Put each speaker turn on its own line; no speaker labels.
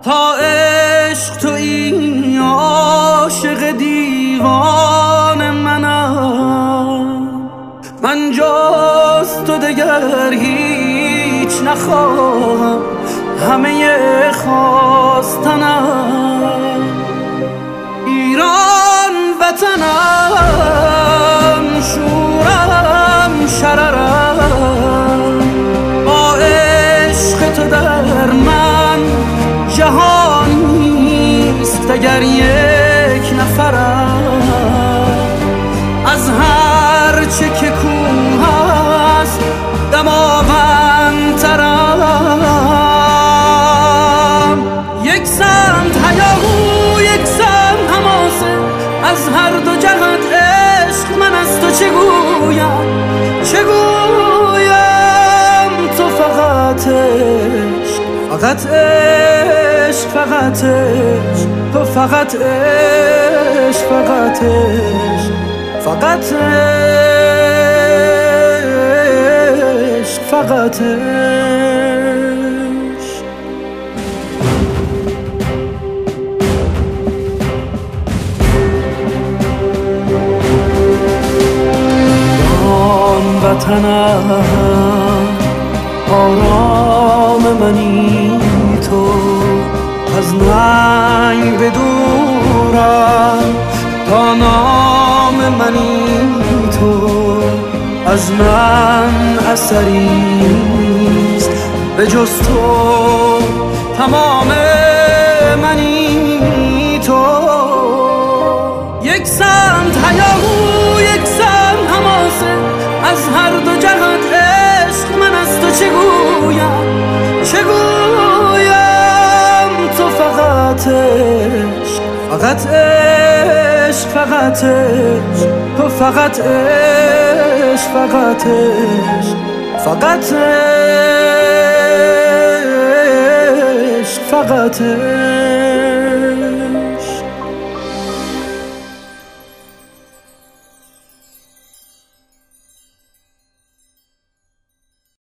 تا عشق تویی عاشق دیوان منم، من جز تو دگر هیچ نخواهم، همه خواستنم ایران وطنم، شورم شررم، با عشق تو در من جهان نیست اگر یک نفرم، از هر چه که کوه است دماوندترم، یک سمت هیاهو یک سمت حماسه، از هر دو جهت عشق، من از تو چه گویم چه گویم، تو فقط عشق، فقط عشق، فقط عشق، تو فقط عشق، فقط عشق، فقط عشق، فقط عشق. وطنم آرام منی تو، از ننگ بدورم تا نام منی تو، از من اثریست به جز تو، تمام منی تو، یک سمت هیاهو یک سمت حماسه، از هر دو جهت عشق، من از تو چه گویم چه گویم، تو فقط عشق، فقط عشق، فقط عشق، تو فقط عشق، فقط عشق، فقط عشق، فقط عشق.